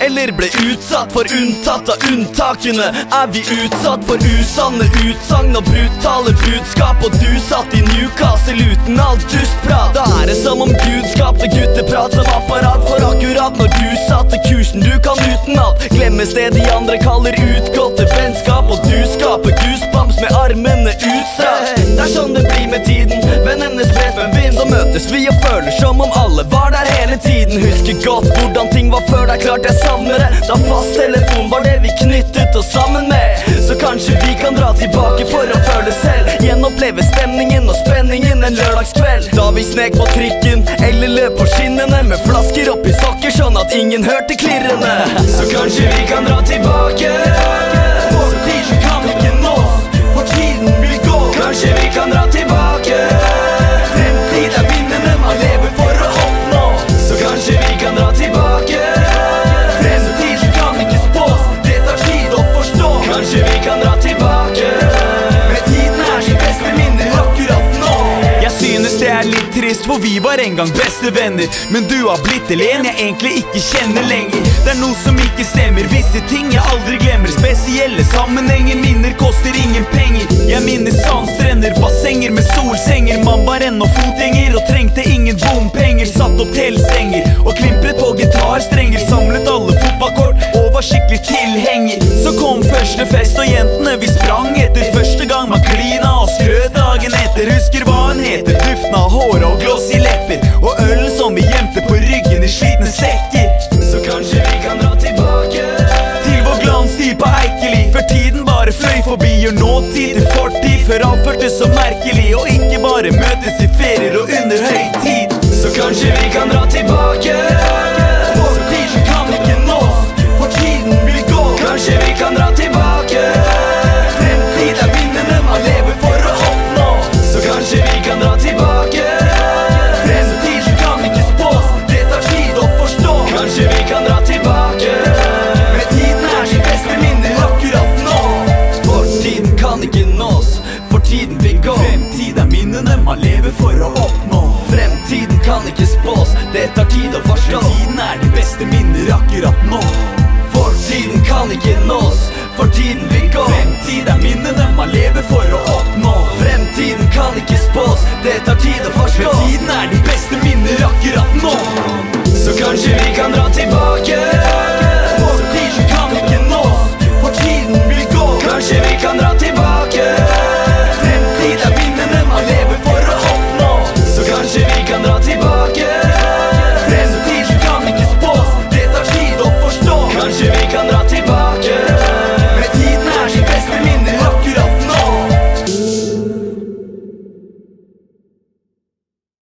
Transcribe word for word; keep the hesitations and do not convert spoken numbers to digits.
Eller ble utsatt for unntatt av unntakene? Er vi utsatt for usanne utsagn og brutale budskap? Og du satt i Newcastle uten alt dustprat. Da er det som om Gud skapte gutteprat som apparat. For akkurat når du satte kursen du kan utenat, glemmes det de andre kaller utgåtte vennskap. Og du skaper goosebumps med armene utstrakt. Det er sånn det blir med tiden. Vennene spres med vind. Så møtes vi og føler som om alle var der hele tiden. Husker godt hvordan ting var før, det er klart jeg savner det. Da fasttelefon var det vi knyttet oss sammen med. Så kanskje vi kan dra tilbake for å føle selv. Gjenoppleve stemningen og spenningen en lørdagskveld. Da vi snek på trikken eller løp på skinnene med flasker oppi sokker sånn at ingen hørte klirrene. Så kanskje vi kan dra tilbake. For tiden kan ikke nås, for tiden vil gå. Kanskje vi kan dra tilbake. Fremtid er minnene man lever for å oppnå. Så kanskje vi kan dra tilbake. Fremtiden kan ikke spås, det tar tid å forstå. Kanskje vi kan dra tilbake. Men tiden er de beste minner akkurat nå. Jeg synes det er litt trist, for vi var en gang beste venner. Men du har blitt til en jeg egentlig ikke kjenner lenger. Det er noe som ikke stemmer, visse ting jeg aldri glemmer. Spesielle sammenhenger, minner koster ingen penger. Jeg minner sandstrender, bassenger med solsenger. Man var ennå fotgjenger og trengte ingen bompenger. Satt opp teltstenger og klimpret på gitarstrenger. Samlet alle fotballkort og var skikkelig tilhenger. Så kom første fest og jentene vi sprang etter. Første gang man klina og skrøt dagen etter. Husker hva han heter, duften av hår og gloss i lepper. Og ølen som vi gjemte på ryggen i slitne sekker. Så kanskje vi kan dra tilbake til vår glanstid på Eikeli, før tiden bare fløy forbi. Gjør nåtid til fortid, før alt føltes så merkelig. Og ikke bare møtes i ferier og under høytid. Så kanskje vi kan dra tilbake. For tiden kan ikke nås, for tiden vil gå. Kanskje vi kan dra tilbake. Fremtid er minnene man lever for å oppnå. Så kanskje vi kan dra tilbake. Fremtiden kan ikke spås, det tar tid å forstå. Kanskje vi kan dra tilbake. Men tiden er de beste minner akkurat nå. Fortiden kan ikke nås, for tiden vil gå. Fremtid er minnene man lever for å oppnå. Fremtiden kan ikke spås, det tar tid å forstå. Men tiden er de beste minner akkurat nå. Fortiden kan ikke nås, for tiden vil gå. Fremtid er minnene man lever for å oppnå. Fremtiden kan ikke spås, det tar tid å forstå. Men tiden er de beste minner akkurat nå. Så kanskje vi kan dra tilbake.